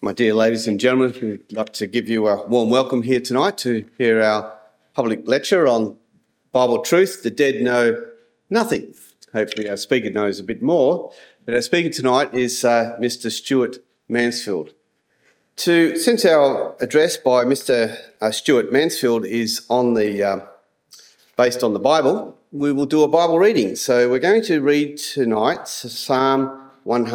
My dear ladies and gentlemen, we'd like to give you a warm welcome here tonight to hear our public lecture on Bible truth. The dead know nothing. Hopefully our speaker knows a bit more. But our speaker tonight is Mr. Stuart Mansfield. Since our address by Mr. Stuart Mansfield is based on the Bible, we will do a Bible reading. So we're going to read tonight Psalm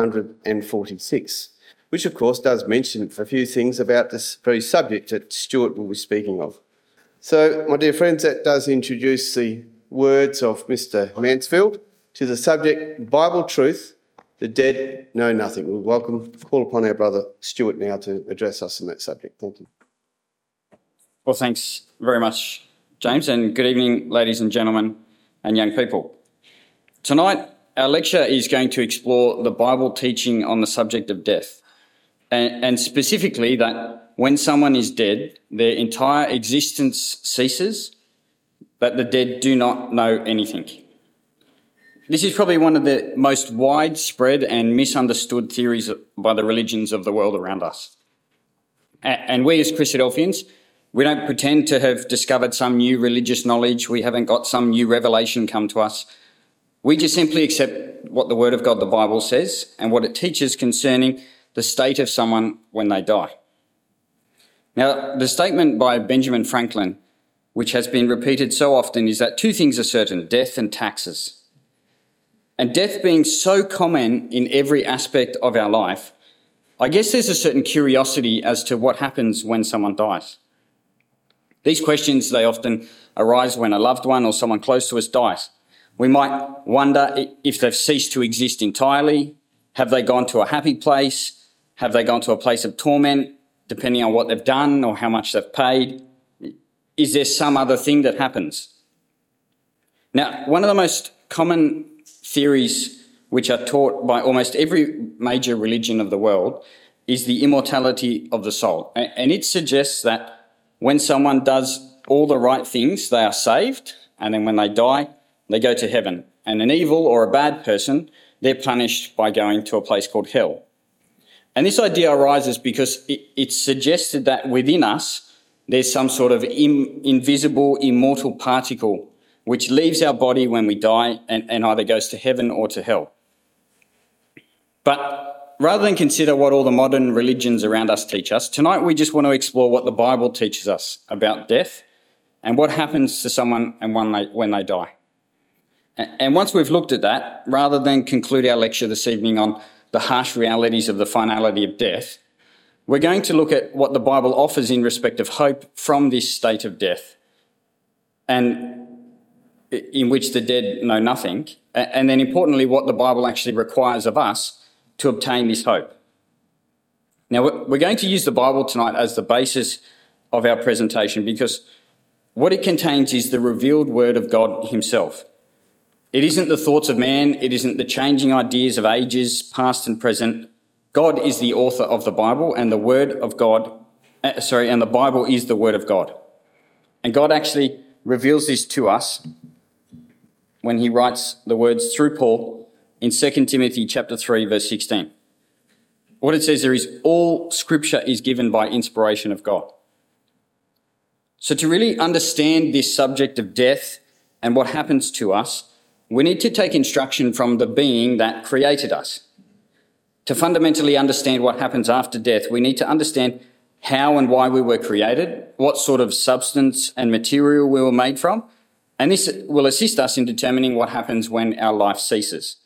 146. Which, of course, does mention a few things about this very subject that Stuart will be speaking of. So, my dear friends, that does introduce the words of Mr. Mansfield to the subject, Bible truth, the dead know nothing. We'll call upon our brother Stuart now to address us on that subject. Thank you. Well, thanks very much, James, and good evening, ladies and gentlemen and young people. Tonight, our lecture is going to explore the Bible teaching on the subject of death. And specifically that when someone is dead, their entire existence ceases, but the dead do not know anything. This is probably one of the most widespread and misunderstood theories by the religions of the world around us. And we as Christadelphians, we don't pretend to have discovered some new religious knowledge. We haven't got some new revelation come to us. We just simply accept what the Word of God, the Bible, says and what it teaches concerning the state of someone when they die. Now, the statement by Benjamin Franklin, which has been repeated so often, is that two things are certain, death and taxes. And death being so common in every aspect of our life, I guess there's a certain curiosity as to what happens when someone dies. These questions, they often arise when a loved one or someone close to us dies. We might wonder if they've ceased to exist entirely. Have they gone to a happy place? Have they gone to a place of torment, depending on what they've done or how much they've paid? Is there some other thing that happens? Now, one of the most common theories which are taught by almost every major religion of the world is the immortality of the soul. And it suggests that when someone does all the right things, they are saved, and then when they die, they go to heaven. And an evil or a bad person, they're punished by going to a place called hell. And this idea arises because it's suggested that within us, there's some sort of invisible, immortal particle which leaves our body when we die and either goes to heaven or to hell. But rather than consider what all the modern religions around us teach us, tonight we just want to explore what the Bible teaches us about death and what happens to someone and when they die. And once we've looked at that, rather than conclude our lecture this evening on the harsh realities of the finality of death, we're going to look at what the Bible offers in respect of hope from this state of death, and in which the dead know nothing, and then importantly, what the Bible actually requires of us to obtain this hope. Now, we're going to use the Bible tonight as the basis of our presentation because what it contains is the revealed Word of God Himself. It isn't the thoughts of man. It isn't the changing ideas of ages, past and present. God is the author of the Bible, and the Word of God, and the Bible is the Word of God. And God actually reveals this to us when He writes the words through Paul in 2 Timothy chapter 3, verse 16. What it says there is, all Scripture is given by inspiration of God. So to really understand this subject of death and what happens to us, we need to take instruction from the being that created us. To fundamentally understand what happens after death, we need to understand how and why we were created, what sort of substance and material we were made from, and this will assist us in determining what happens when our life ceases.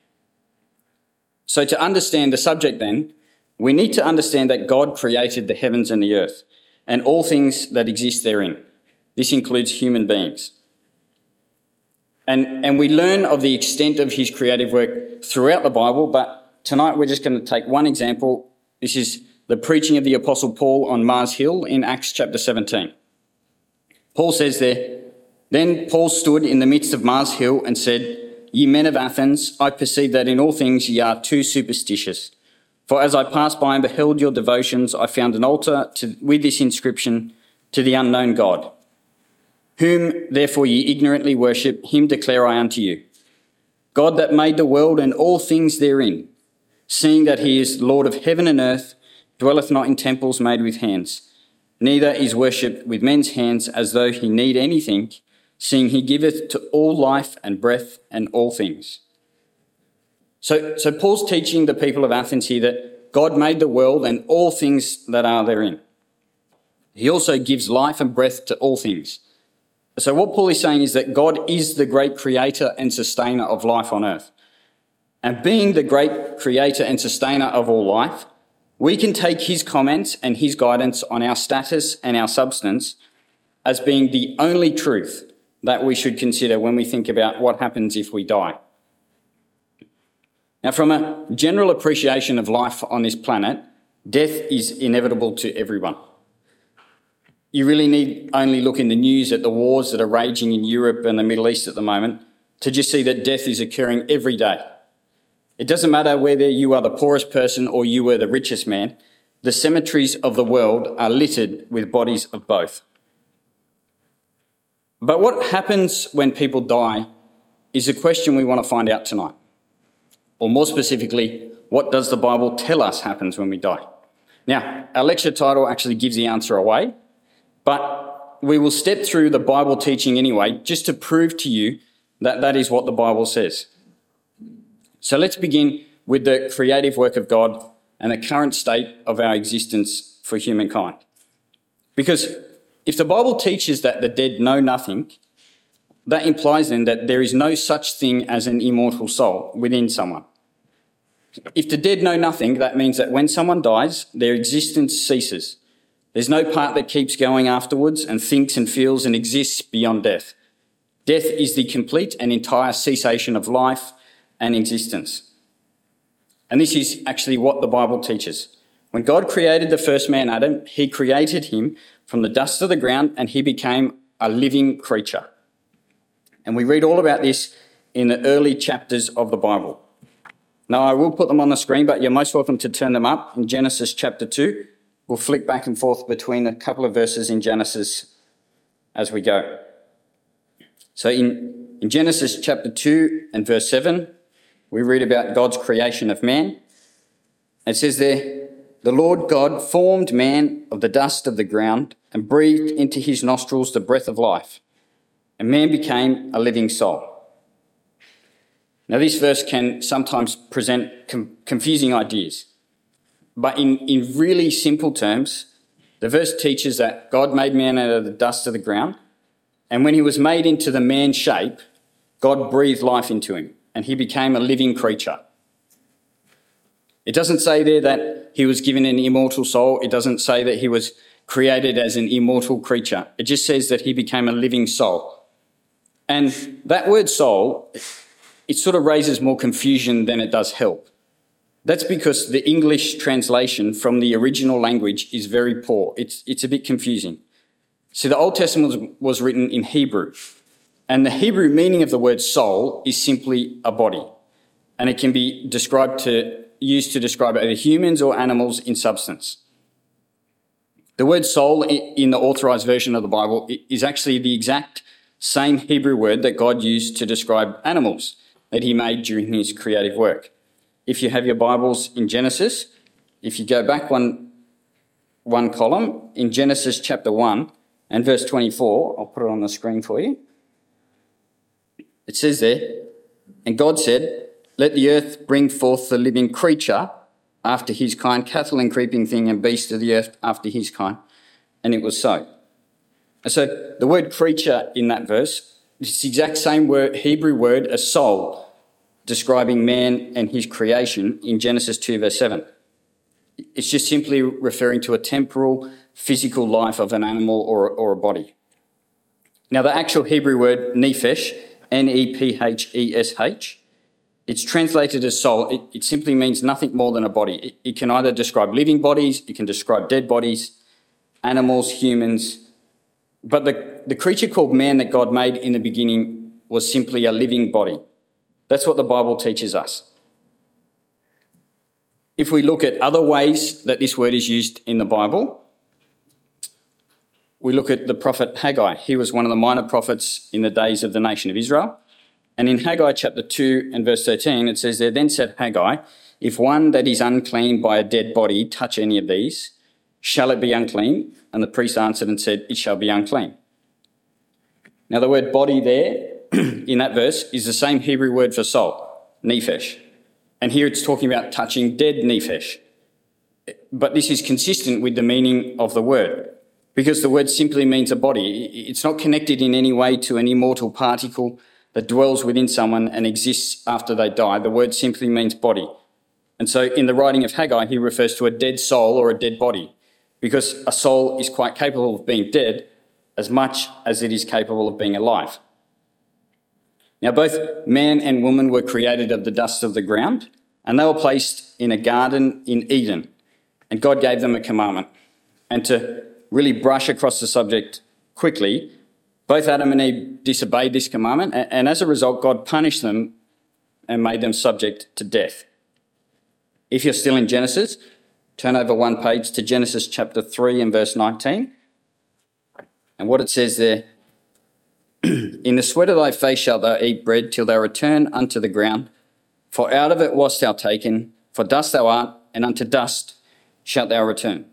So to understand the subject then, we need to understand that God created the heavens and the earth and all things that exist therein. This includes human beings. And we learn of the extent of His creative work throughout the Bible, but tonight we're just going to take one example. This is the preaching of the Apostle Paul on Mars Hill in Acts chapter 17. Paul says there, "Then Paul stood in the midst of Mars Hill and said, 'Ye men of Athens, I perceive that in all things ye are too superstitious. For as I passed by and beheld your devotions, I found an altar with this inscription, to the unknown God. Whom therefore ye ignorantly worship, him declare I unto you. God that made the world and all things therein, seeing that he is Lord of heaven and earth, dwelleth not in temples made with hands, neither is worshipped with men's hands as though he need anything, seeing he giveth to all life and breath and all things. So Paul's teaching the people of Athens here that God made the world and all things that are therein. He also gives life and breath to all things. So what Paul is saying is that God is the great creator and sustainer of life on earth. And being the great creator and sustainer of all life, we can take his comments and his guidance on our status and our substance as being the only truth that we should consider when we think about what happens if we die. Now, from a general appreciation of life on this planet, death is inevitable to everyone. You really need only look in the news at the wars that are raging in Europe and the Middle East at the moment to just see that death is occurring every day. It doesn't matter whether you are the poorest person or you were the richest man, the cemeteries of the world are littered with bodies of both. But what happens when people die is a question we want to find out tonight. Or more specifically, what does the Bible tell us happens when we die? Now, our lecture title actually gives the answer away, but we will step through the Bible teaching anyway, just to prove to you that that is what the Bible says. So let's begin with the creative work of God and the current state of our existence for humankind. Because if the Bible teaches that the dead know nothing, that implies then that there is no such thing as an immortal soul within someone. If the dead know nothing, that means that when someone dies, their existence ceases. There's no part that keeps going afterwards and thinks and feels and exists beyond death. Death is the complete and entire cessation of life and existence. And this is actually what the Bible teaches. When God created the first man, Adam, he created him from the dust of the ground and he became a living creature. And we read all about this in the early chapters of the Bible. Now, I will put them on the screen, but you're most welcome to turn them up in Genesis chapter 2. We'll flick back and forth between a couple of verses in Genesis as we go. So in Genesis chapter 2 and verse 7, we read about God's creation of man. It says there, "The Lord God formed man of the dust of the ground and breathed into his nostrils the breath of life, and man became a living soul." Now, this verse can sometimes present confusing ideas, but in really simple terms, the verse teaches that God made man out of the dust of the ground, and when he was made into the man shape, God breathed life into him, and he became a living creature. It doesn't say there that he was given an immortal soul. It doesn't say that he was created as an immortal creature. It just says that he became a living soul. And that word soul, it sort of raises more confusion than it does help. That's because the English translation from the original language is very poor. It's a bit confusing. So the Old Testament was written in Hebrew, and the Hebrew meaning of the word soul is simply a body, and it can be used to describe either humans or animals in substance. The word soul in the authorized version of the Bible is actually the exact same Hebrew word that God used to describe animals that he made during his creative work. If you have your Bibles in Genesis, if you go back one column, in Genesis chapter 1 and verse 24, I'll put it on the screen for you. It says there, "And God said, let the earth bring forth the living creature after his kind, cattle and creeping thing and beast of the earth after his kind. And it was so." And so the word creature in that verse, it's the exact same Hebrew word as soul, describing man and his creation in Genesis 2 verse 7. It's just simply referring to a temporal, physical life of an animal or a body. Now, the actual Hebrew word nephesh, N-E-P-H-E-S-H, it's translated as soul. It simply means nothing more than a body. It can either describe living bodies, it can describe dead bodies, animals, humans. But the creature called man that God made in the beginning was simply a living body. That's what the Bible teaches us. If we look at other ways that this word is used in the Bible, we look at the prophet Haggai. He was one of the minor prophets in the days of the nation of Israel. And in Haggai chapter 2 and verse 13, it says there, "Then said Haggai, if one that is unclean by a dead body touch any of these, shall it be unclean? And the priest answered and said, it shall be unclean." Now the word body there in that verse is the same Hebrew word for soul, nephesh. And here it's talking about touching dead nephesh. But this is consistent with the meaning of the word, because the word simply means a body. It's not connected in any way to an immortal particle that dwells within someone and exists after they die. The word simply means body. And so in the writing of Haggai, he refers to a dead soul or a dead body, because a soul is quite capable of being dead as much as it is capable of being alive. Now, both man and woman were created of the dust of the ground, and they were placed in a garden in Eden, and God gave them a commandment. And to really brush across the subject quickly, both Adam and Eve disobeyed this commandment, and as a result, God punished them and made them subject to death. If you're still in Genesis, turn over one page to Genesis chapter 3 and verse 19. And what it says there, "In the sweat of thy face shalt thou eat bread till thou return unto the ground, for out of it wast thou taken, for dust thou art, and unto dust shalt thou return."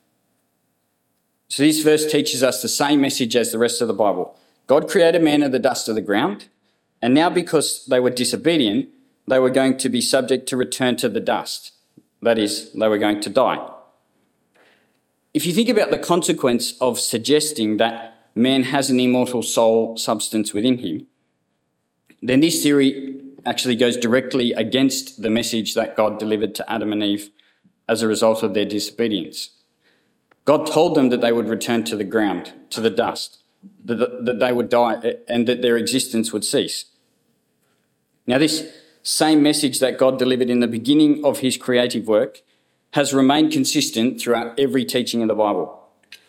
So this verse teaches us the same message as the rest of the Bible. God created man of the dust of the ground, and now because they were disobedient, they were going to be subject to return to the dust. That is, they were going to die. If you think about the consequence of suggesting that man has an immortal soul substance within him, then this theory actually goes directly against the message that God delivered to Adam and Eve as a result of their disobedience. God told them that they would return to the ground, to the dust, that they would die and that their existence would cease. Now, this same message that God delivered in the beginning of his creative work has remained consistent throughout every teaching of the Bible.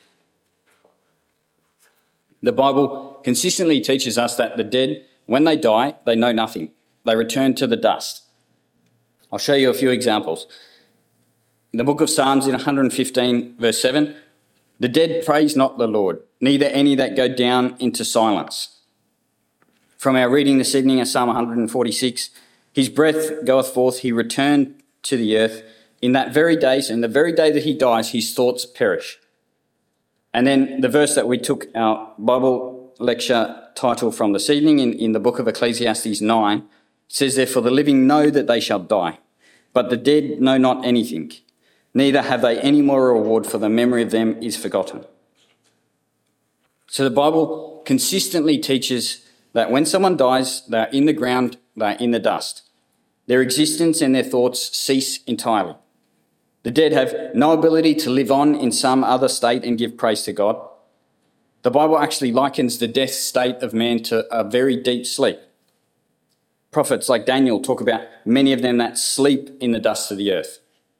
The Bible consistently teaches us that the dead, when they die, they know nothing. They return to the dust. I'll show you a few examples. In the book of Psalms in 115 verse 7, "The dead praise not the Lord, neither any that go down into silence." From our reading this evening in Psalm 146, "His breath goeth forth, he returned to the earth. In that very day, so in the very day that he dies, his thoughts perish." And then the verse that we took our Bible lecture title from this evening in the book of Ecclesiastes 9, says, "Therefore the living know that they shall die, but the dead know not anything, neither have they any more reward, for the memory of them is forgotten." So the Bible consistently teaches that when someone dies, they're in the ground, they're in the dust. Their existence and their thoughts cease entirely. The dead have no ability to live on in some other state and give praise to God. The Bible actually likens the death state of man to a very deep sleep. Prophets like Daniel talk about many of them that sleep in the dust of the earth.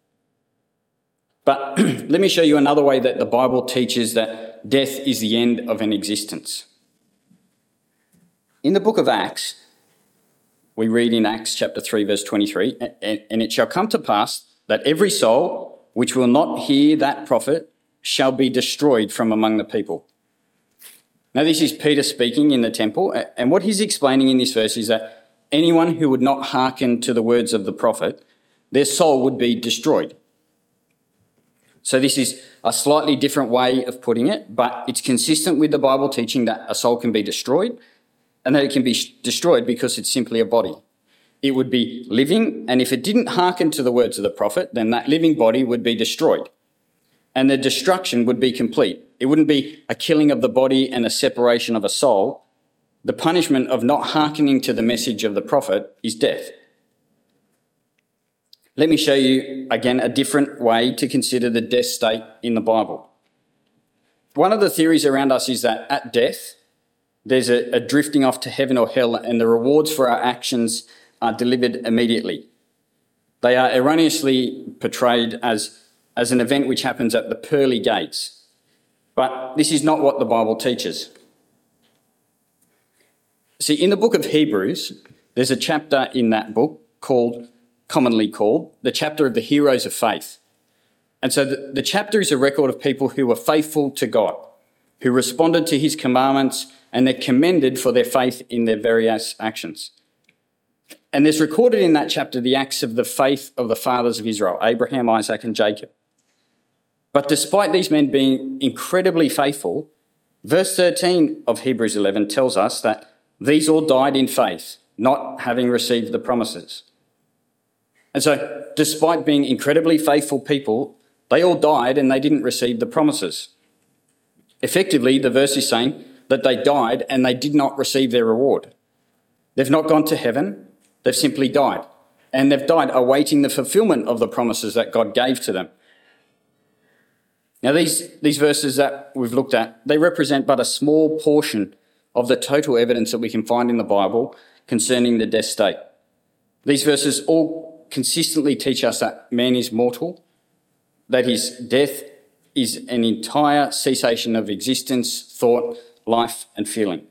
But let me show you another way that the Bible teaches that death is the end of an existence. In the book of Acts, we read in Acts chapter 3 verse 23, "And it shall come to pass that every soul which will not hear that prophet shall be destroyed from among the people." Now this is Peter speaking in the temple, and what he's explaining in this verse is that anyone who would not hearken to the words of the prophet, their soul would be destroyed. So this is a slightly different way of putting it, but it's consistent with the Bible teaching that a soul can be destroyed, and that it can be destroyed because it's simply a body. It would be living, and if it didn't hearken to the words of the prophet, then that living body would be destroyed. And the destruction would be complete. It wouldn't be a killing of the body and a separation of a soul. The punishment of not hearkening to the message of the prophet is death. Let me show you again a different way to consider the death state in the Bible. One of the theories around us is that at death, there's a drifting off to heaven or hell, and the rewards for our actions are delivered immediately. They are erroneously portrayed as an event which happens at the pearly gates. But this is not what the Bible teaches. See, in the book of Hebrews, there's a chapter in that book commonly called the chapter of the heroes of faith. And so the chapter is a record of people who were faithful to God, who responded to his commandments, and they're commended for their faith in their various actions. And there's recorded in that chapter the acts of the faith of the fathers of Israel, Abraham, Isaac, and Jacob. But despite these men being incredibly faithful, verse 13 of Hebrews 11 tells us that these all died in faith, not having received the promises. And so, despite being incredibly faithful people, they all died and they didn't receive the promises. Effectively, the verse is saying that they died and they did not receive their reward. They've not gone to heaven, they've simply died. And they've died awaiting the fulfillment of the promises that God gave to them. Now, these verses that we've looked at, they represent but a small portion of the total evidence that we can find in the Bible concerning the death state. These verses all consistently teach us that man is mortal, that his death is an entire cessation of existence, thought, life, and feeling.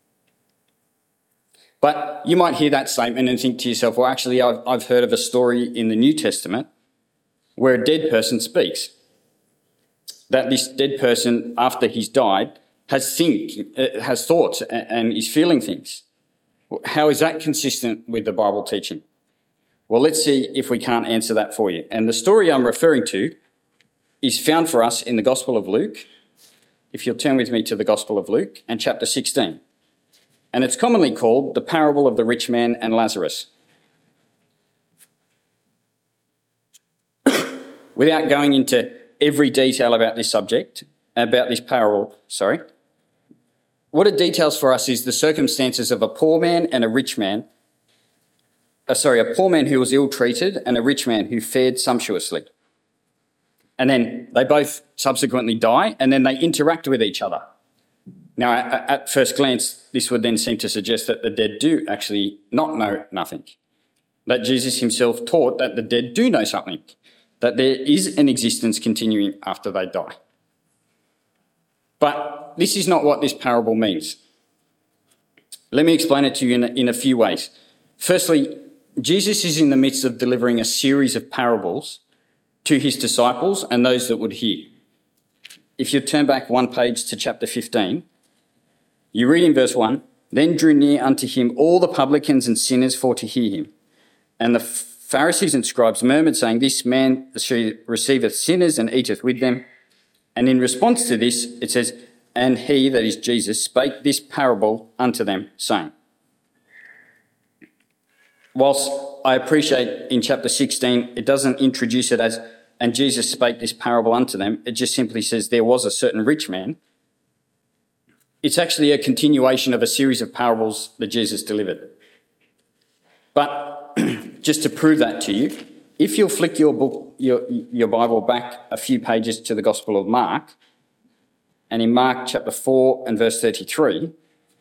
But you might hear that statement and think to yourself, well, actually, I've heard of a story in the New Testament where a dead person speaks. That this dead person, after he's died, has thoughts and is feeling things. How is that consistent with the Bible teaching? Well, let's see if we can't answer that for you. And the story I'm referring to is found for us in the Gospel of Luke. If you'll turn with me to the Gospel of Luke and chapter 16. And it's commonly called the parable of the rich man and Lazarus. Without going into every detail about this subject, about this parable, what it details for us is the circumstances of a poor man and a rich man. A poor man who was ill-treated and a rich man who fared sumptuously. And then they both subsequently die, and then they interact with each other. Now, at first glance, this would then seem to suggest that the dead do actually not know nothing. That Jesus himself taught that the dead do know something, that there is an existence continuing after they die. But this is not what this parable means. Let me explain it to you in a few ways. Firstly, Jesus is in the midst of delivering a series of parables to his disciples and those that would hear. If you turn back one page to chapter 15, you read in verse 1, "Then drew near unto him all the publicans and sinners for to hear him. And the Pharisees and scribes murmured, saying, This man receiveth sinners and eateth with them. And in response to this, it says, And he, that is Jesus, spake this parable unto them, saying." Whilst I appreciate in chapter 16, it doesn't introduce it as, "And Jesus spake this parable unto them." It just simply says there was a certain rich man. It's actually a continuation of a series of parables that Jesus delivered. But just to prove that to you, if you'll flick your Bible back a few pages to the Gospel of Mark, and in Mark chapter 4 and verse 33,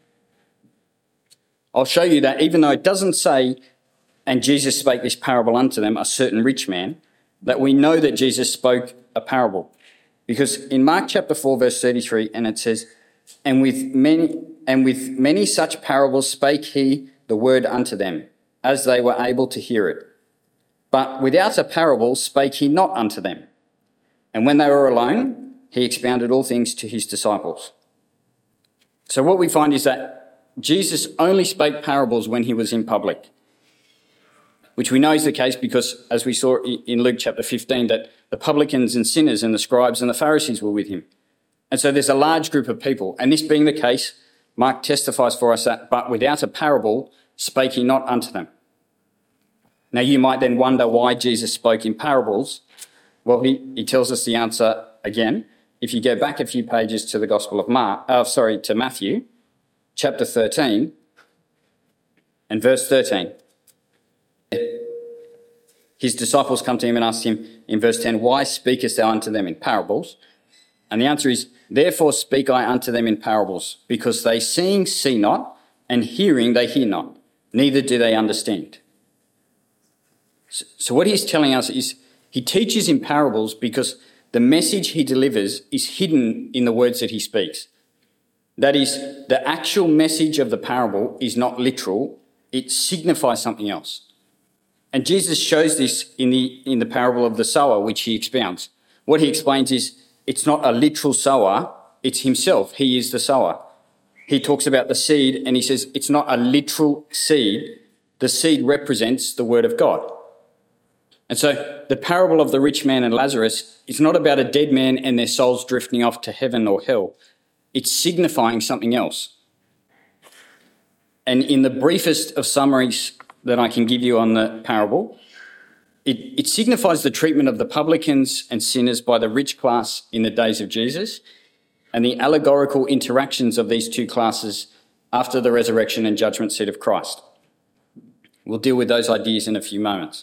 I'll show you that even though it doesn't say, "And Jesus spake this parable unto them," a certain rich man, that we know that Jesus spoke a parable. Because in Mark chapter 4 verse 33, and it says, And with many such parables spake he the word unto them, as they were able to hear it. But without a parable spake he not unto them. And when they were alone, he expounded all things to his disciples. So what we find is that Jesus only spake parables when he was in public, which we know is the case because, as we saw in Luke chapter 15, that the publicans and sinners and the scribes and the Pharisees were with him. And so there's a large group of people. And this being the case, Mark testifies for us that, "But without a parable spake he not unto them." Now you might then wonder why Jesus spoke in parables. Well, he tells us the answer again. If you go back a few pages to the Gospel of to Matthew, chapter 13, and verse 13. His disciples come to him and ask him in verse 10, "Why speakest thou unto them in parables?" And the answer is, "Therefore speak I unto them in parables, because they seeing see not, and hearing they hear not, neither do they understand." So what he's telling us is he teaches in parables because the message he delivers is hidden in the words that he speaks. That is, the actual message of the parable is not literal, it signifies something else. And Jesus shows this in the parable of the sower, which he expounds. What he explains is it's not a literal sower, it's himself. He is the sower. He talks about the seed and he says it's not a literal seed, the seed represents the word of God. And so the parable of the rich man and Lazarus is not about a dead man and their souls drifting off to heaven or hell. It's signifying something else. And in the briefest of summaries that I can give you on the parable, it signifies the treatment of the publicans and sinners by the rich class in the days of Jesus, and the allegorical interactions of these two classes after the resurrection and judgment seat of Christ. We'll deal with those ideas in a few moments.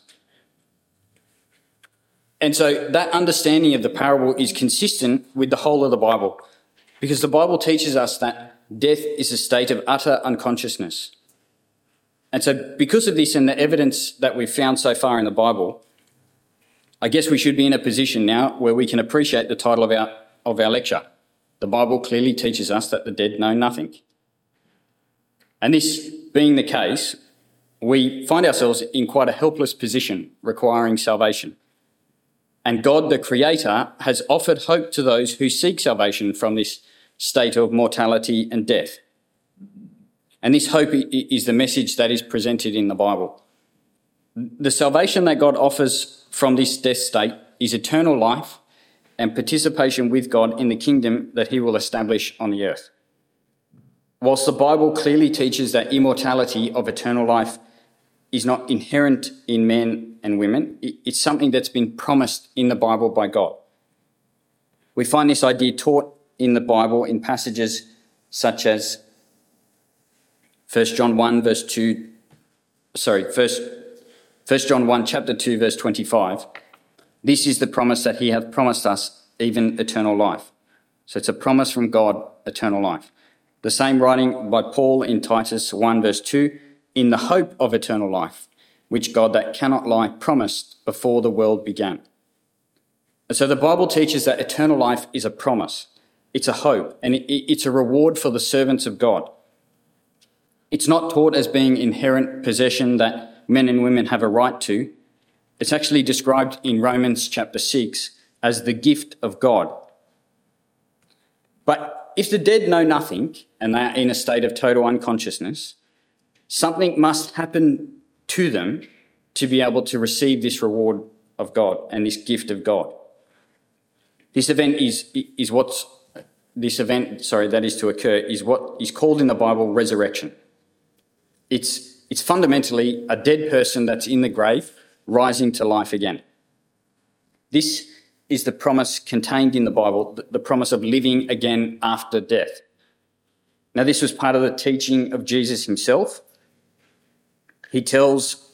And so that understanding of the parable is consistent with the whole of the Bible, because the Bible teaches us that death is a state of utter unconsciousness. And so because of this and the evidence that we've found so far in the Bible, I guess we should be in a position now where we can appreciate the title of our lecture. The Bible clearly teaches us that the dead know nothing. And this being the case, we find ourselves in quite a helpless position requiring salvation. And God, the Creator, has offered hope to those who seek salvation from this state of mortality and death. And this hope is the message that is presented in the Bible. The salvation that God offers from this death state is eternal life and participation with God in the kingdom that he will establish on the earth. Whilst the Bible clearly teaches that immortality of eternal life is not inherent in men and women, it's something that's been promised in the Bible by God. We find this idea taught in the Bible in passages such as 1 John 1 chapter 2 verse 25. This is the promise that he hath promised us, even eternal life. So it's a promise from God, eternal life. The same writing by Paul in Titus 1 verse 2, in the hope of eternal life, which God that cannot lie promised before the world began. And so the Bible teaches that eternal life is a promise. It's a hope, and it's a reward for the servants of God. It's not taught as being inherent possession that men and women have a right to. It's actually described in Romans chapter 6 as the gift of God. But if the dead know nothing and they are in a state of total unconsciousness, something must happen to them to be able to receive this reward of God and this gift of God. This event that is to occur is what is called in the Bible resurrection. It's fundamentally a dead person that's in the grave rising to life again. This is the promise contained in the Bible, the promise of living again after death. Now, this was part of the teaching of Jesus himself. He tells,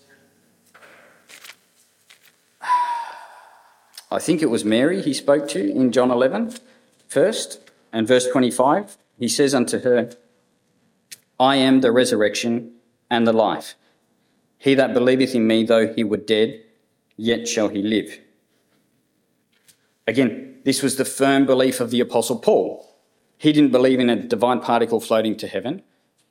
I think it was Mary he spoke to in John 11 first, and verse 25, he says unto her, I am the resurrection and the life. He that believeth in me, though he were dead, yet shall he live. Again, this was the firm belief of the Apostle Paul. He didn't believe in a divine particle floating to heaven.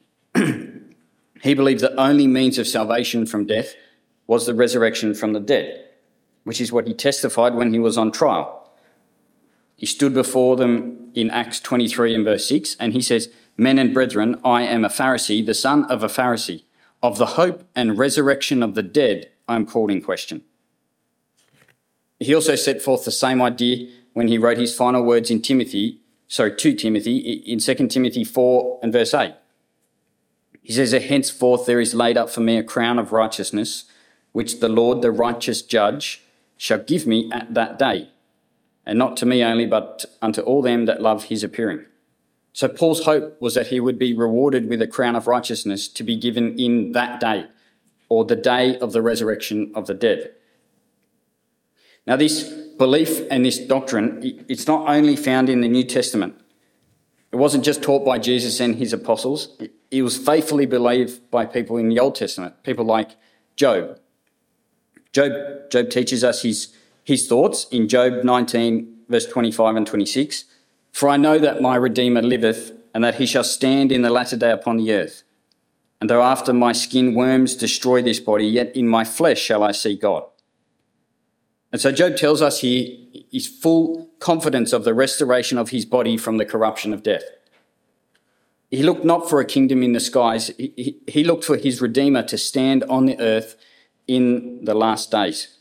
He believed the only means of salvation from death was the resurrection from the dead, which is what he testified when he was on trial. He stood before them in Acts 23 and verse 6, and he says, Men and brethren, I am a Pharisee, the son of a Pharisee. Of the hope and resurrection of the dead, I am called in question. He also set forth the same idea when he wrote his final words to Timothy in 2 Timothy 4 and verse 8. He says, henceforth there is laid up for me a crown of righteousness, which the Lord, the righteous judge, shall give me at that day, and not to me only, but unto all them that love his appearing. So Paul's hope was that he would be rewarded with a crown of righteousness to be given in that day, or the day of the resurrection of the dead. Now, this belief and this doctrine, it's not only found in the New Testament. It wasn't just taught by Jesus and his apostles. It was faithfully believed by people in the Old Testament, people like Job. Job teaches us his thoughts in Job 19, verse 25 and 26. For I know that my Redeemer liveth, and that he shall stand in the latter day upon the earth. And though after my skin worms destroy this body, yet in my flesh shall I see God. And so Job tells us here his full confidence of the restoration of his body from the corruption of death. He looked not for a kingdom in the skies. He looked for his Redeemer to stand on the earth in the last days.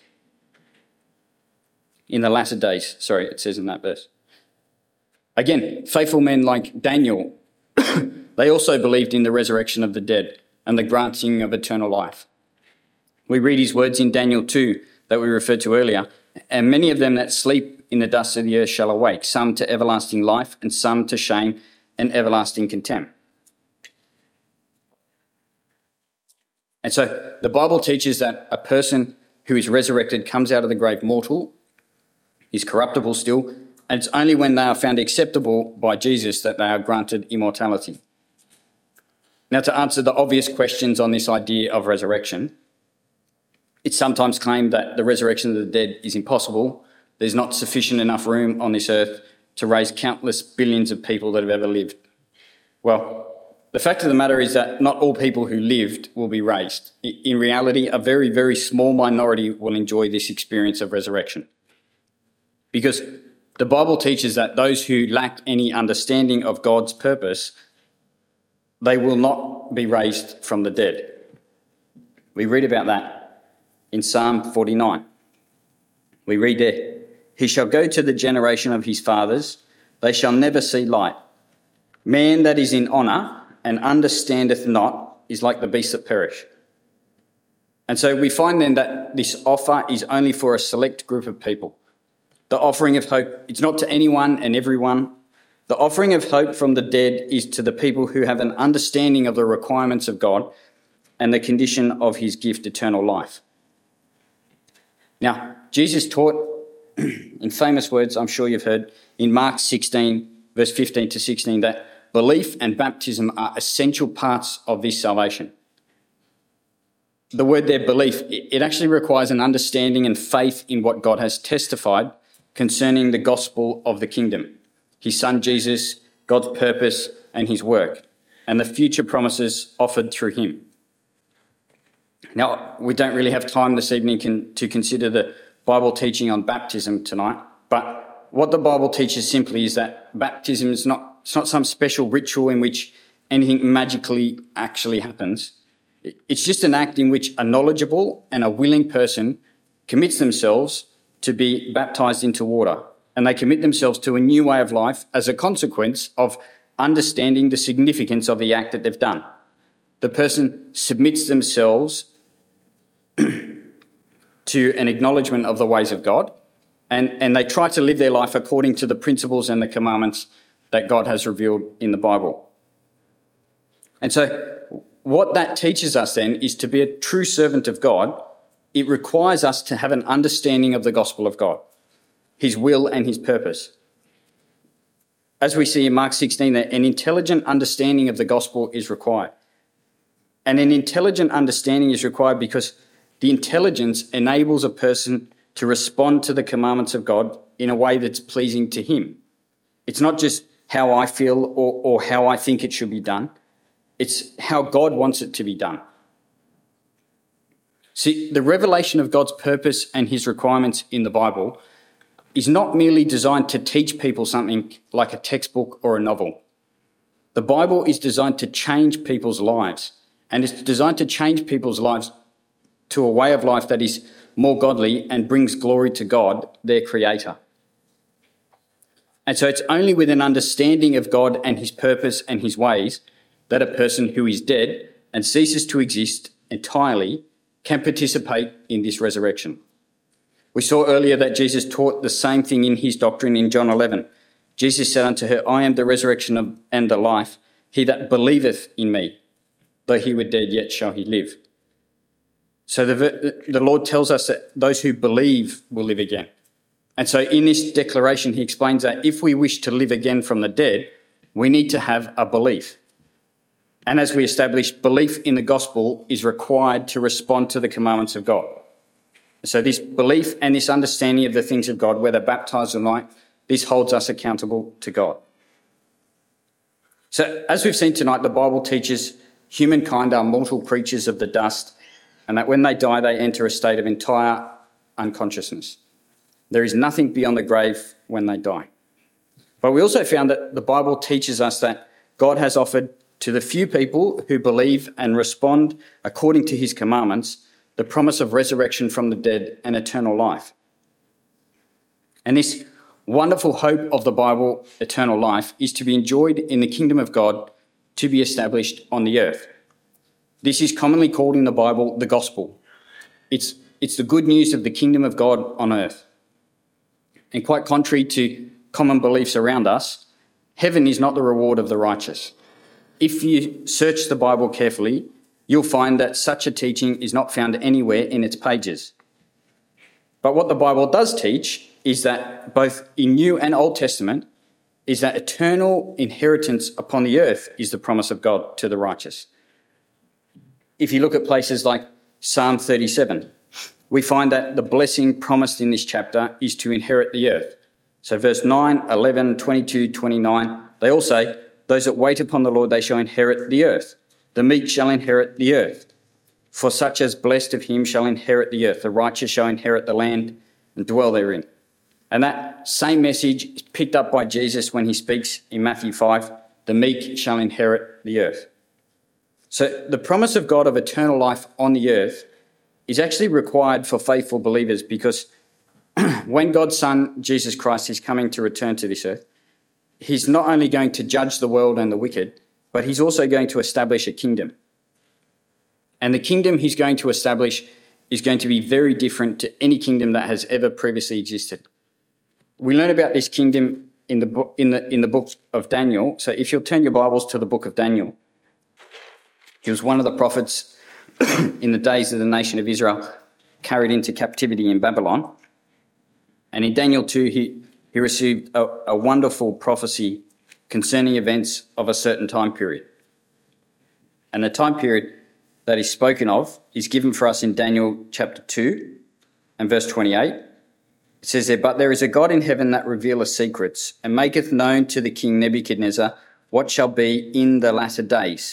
In the latter days, it says in that verse. Again, faithful men like Daniel, they also believed in the resurrection of the dead and the granting of eternal life. We read his words in Daniel 2 that we referred to earlier, and many of them that sleep in the dust of the earth shall awake, some to everlasting life and some to shame and everlasting contempt. And so the Bible teaches that a person who is resurrected comes out of the grave mortal, is corruptible still, and it's only when they are found acceptable by Jesus that they are granted immortality. Now, to answer the obvious questions on this idea of resurrection, it's sometimes claimed that the resurrection of the dead is impossible. There's not sufficient enough room on this earth to raise countless billions of people that have ever lived. Well, the fact of the matter is that not all people who lived will be raised. In reality, a very, very small minority will enjoy this experience of resurrection. Because the Bible teaches that those who lack any understanding of God's purpose, they will not be raised from the dead. We read about that in Psalm 49. We read there, "He shall go to the generation of his fathers, they shall never see light. Man that is in honour and understandeth not is like the beasts that perish." And so we find then that this offer is only for a select group of people. The offering of hope, it's not to anyone and everyone. The offering of hope from the dead is to the people who have an understanding of the requirements of God and the condition of his gift, eternal life. Now, Jesus taught in famous words, I'm sure you've heard, in Mark 16, verse 15 to 16, that belief and baptism are essential parts of this salvation. The word there, belief, it actually requires an understanding and faith in what God has testified concerning the gospel of the kingdom, his son Jesus, God's purpose and his work, and the future promises offered through him. Now, we don't really have time this evening to consider the Bible teaching on baptism tonight, but what the Bible teaches simply is that baptism is not some special ritual in which anything magically actually happens. It's just an act in which a knowledgeable and a willing person commits themselves to be baptised into water, and they commit themselves to a new way of life as a consequence of understanding the significance of the act that they've done. The person submits themselves to an acknowledgement of the ways of God, and they try to live their life according to the principles and the commandments that God has revealed in the Bible. And so what that teaches us then is to be a true servant of God. It requires us to have an understanding of the gospel of God, his will and his purpose. As we see in Mark 16, that an intelligent understanding of the gospel is required. And an intelligent understanding is required because the intelligence enables a person to respond to the commandments of God in a way that's pleasing to him. It's not just how I feel or how I think it should be done. It's how God wants it to be done. See, the revelation of God's purpose and his requirements in the Bible is not merely designed to teach people something like a textbook or a novel. The Bible is designed to change people's lives, and it's designed to change people's lives to a way of life that is more godly and brings glory to God, their creator. And so it's only with an understanding of God and his purpose and his ways that a person who is dead and ceases to exist entirely can participate in this resurrection. We saw earlier that Jesus taught the same thing in his doctrine in John 11. Jesus said unto her, "I am the resurrection and the life. He that believeth in me, though he were dead, yet shall he live." So the Lord tells us that those who believe will live again. And so in this declaration, he explains that if we wish to live again from the dead, we need to have a belief. And as we established, belief in the gospel is required to respond to the commandments of God. So this belief and this understanding of the things of God, whether baptized or not, this holds us accountable to God. So as we've seen tonight, the Bible teaches humankind are mortal creatures of the dust, and that when they die, they enter a state of entire unconsciousness. There is nothing beyond the grave when they die. But we also found that the Bible teaches us that God has offered to the few people who believe and respond according to his commandments the promise of resurrection from the dead and eternal life. And this wonderful hope of the Bible, eternal life, is to be enjoyed in the kingdom of God to be established on the earth. This is commonly called in the Bible the gospel. It's the good news of the kingdom of God on earth. And quite contrary to common beliefs around us, heaven is not the reward of the righteous. If you search the Bible carefully, you'll find that such a teaching is not found anywhere in its pages. But what the Bible does teach is that both in New and Old Testament is that eternal inheritance upon the earth is the promise of God to the righteous. If you look at places like Psalm 37, we find that the blessing promised in this chapter is to inherit the earth. So verse 9, 11, 22, 29, they all say, those that wait upon the Lord, they shall inherit the earth. The meek shall inherit the earth. For such as blessed of him shall inherit the earth. The righteous shall inherit the land and dwell therein. And that same message is picked up by Jesus when he speaks in Matthew 5, the meek shall inherit the earth. So the promise of God of eternal life on the earth is actually required for faithful believers, because when God's Son, Jesus Christ, is coming to return to this earth, he's not only going to judge the world and the wicked, but he's also going to establish a kingdom. And the kingdom he's going to establish is going to be very different to any kingdom that has ever previously existed. We learn about this kingdom in the book of Daniel. So if you'll turn your Bibles to the book of Daniel, he was one of the prophets in the days of the nation of Israel carried into captivity in Babylon. And in Daniel 2, he received a wonderful prophecy concerning events of a certain time period. And the time period that is spoken of is given for us in Daniel chapter 2 and verse 28. It says there, but there is a God in heaven that revealeth secrets, and maketh known to the king Nebuchadnezzar what shall be in the latter days.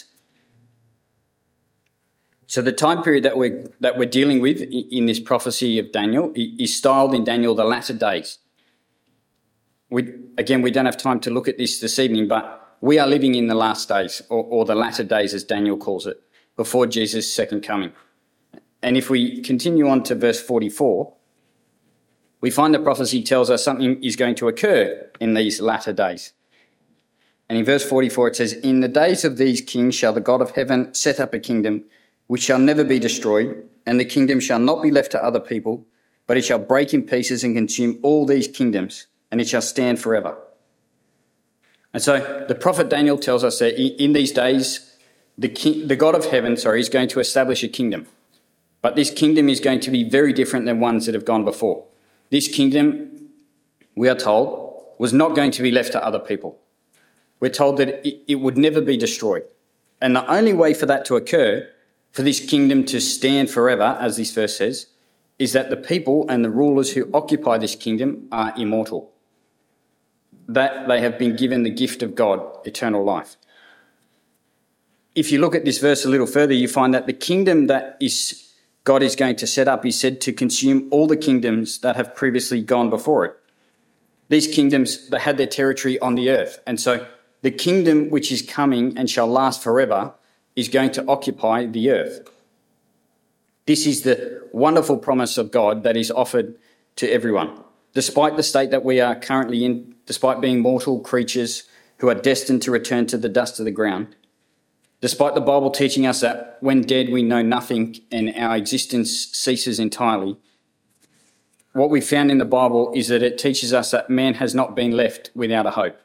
So the time period that we're dealing with in this prophecy of Daniel is styled in Daniel the latter days. We don't have time to look at this evening, but we are living in the last days, or the latter days as Daniel calls it, before Jesus' second coming. And if we continue on to verse 44, we find the prophecy tells us something is going to occur in these latter days. And in verse 44 it says, in the days of these kings shall the God of heaven set up a kingdom which shall never be destroyed, and the kingdom shall not be left to other people, but it shall break in pieces and consume all these kingdoms, and it shall stand forever. And so the prophet Daniel tells us that in these days, the God of heaven, is going to establish a kingdom. But this kingdom is going to be very different than ones that have gone before. This kingdom, we are told, was not going to be left to other people. We're told that it would never be destroyed. And the only way for that to occur, for this kingdom to stand forever, as this verse says, is that the people and the rulers who occupy this kingdom are immortal. That they have been given the gift of God, eternal life. If you look at this verse a little further, you find that the kingdom that God is going to set up is said to consume all the kingdoms that have previously gone before it. These kingdoms, they had their territory on the earth. And so the kingdom which is coming and shall last forever is going to occupy the earth. This is the wonderful promise of God that is offered to everyone. Despite the state that we are currently in, despite being mortal creatures who are destined to return to the dust of the ground, despite the Bible teaching us that when dead we know nothing and our existence ceases entirely, what we found in the Bible is that it teaches us that man has not been left without a hope.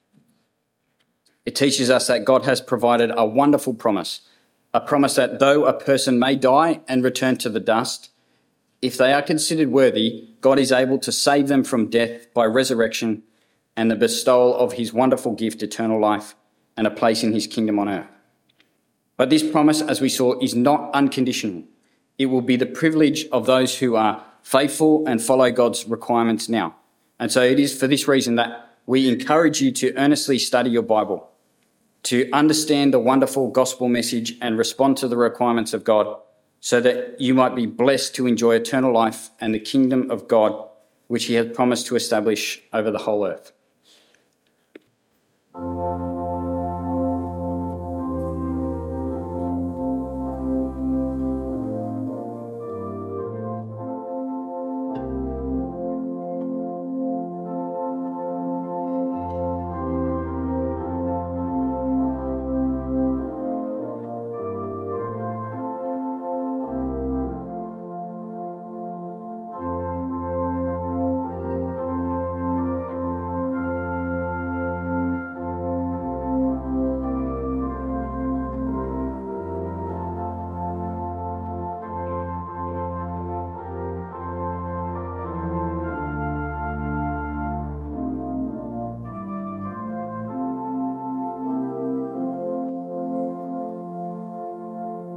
It teaches us that God has provided a wonderful promise, a promise that though a person may die and return to the dust, if they are considered worthy, God is able to save them from death by resurrection and the bestowal of his wonderful gift, eternal life, and a place in his kingdom on earth. But this promise, as we saw, is not unconditional. It will be the privilege of those who are faithful and follow God's requirements now. And so it is for this reason that we encourage you to earnestly study your Bible, to understand the wonderful gospel message and respond to the requirements of God, so that you might be blessed to enjoy eternal life and the kingdom of God, which he has promised to establish over the whole earth.